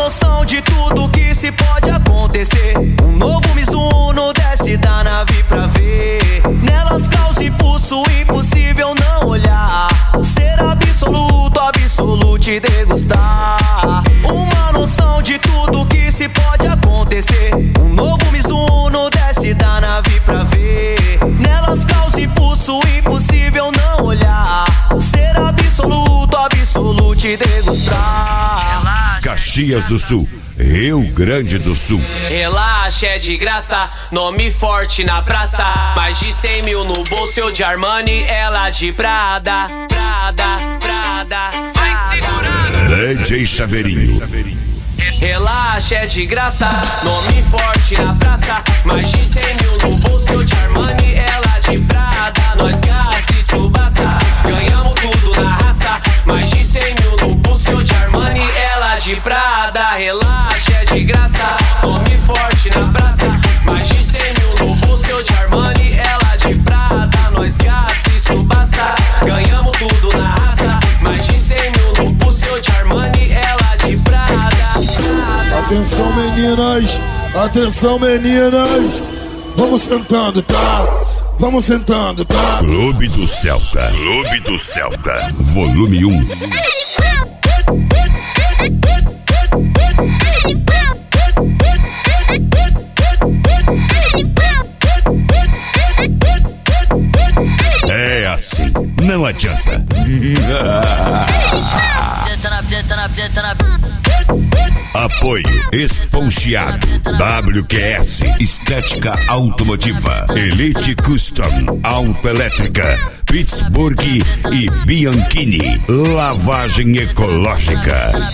noção de tudo que se pode acontecer. Um novo Mizuno desce da nave pra ver. Nelas causa impulso, impossível não olhar. Ser absoluto, absolute e degustar. Uma noção de tudo que se pode acontecer. Um novo Mizuno desce da nave pra ver. Nelas causa impulso, impossível não olhar. Ser absoluto, absolute e degustar. Caxias do Sul, Rio Grande do Sul. Relaxa, é de graça, nome forte na praça. Mais de 100 mil no bolso, eu de Armani, ela de Prada. Prada. Vai segurando. DJ Chaveirinho. Relaxa, é de graça, nome forte na praça. Mais de 100 mil no bolso, eu de Armani, ela de Prada. Nós gasta, isso basta, ganhamos tudo na raça. Mais de 100 mil no bolso, eu de Armani, ela de Prada. Relaxa, é de graça, nome forte na praça. Mais de 100 mil no bolso, eu de Armani, ela de Prada. Nós gasta, isso basta, ganhamos tudo na raça. Mais de 100 mil no bolso, eu de Armani, ela de Prada. Atenção meninas, vamos sentando, tá? Vamos sentando, tá? Clube do Celta, volume 1. É assim, não adianta. Apoio Esponchiado, WQS, Estética Automotiva, Elite Custom, Autoelétrica, Pittsburgh e Bianchini, Lavagem Ecológica.